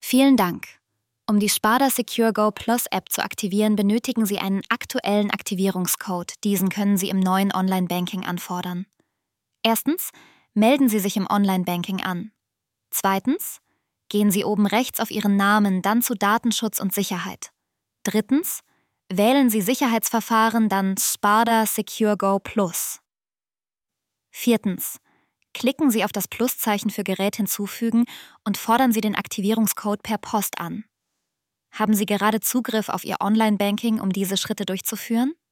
Vielen Dank. Um die Sparda Secure Go Plus App zu aktivieren, benötigen Sie einen aktuellen Aktivierungscode. Diesen können Sie im neuen Online-Banking anfordern. Erstens, melden Sie sich im Online-Banking an. Zweitens, gehen Sie oben rechts auf Ihren Namen, dann zu Datenschutz und Sicherheit. Drittens, wählen Sie Sicherheitsverfahren, dann Sparda Secure Go Plus. Viertens, klicken Sie auf das Pluszeichen für Gerät hinzufügen und fordern Sie den Aktivierungscode per Post an. Haben Sie gerade Zugriff auf Ihr Online-Banking, um diese Schritte durchzuführen?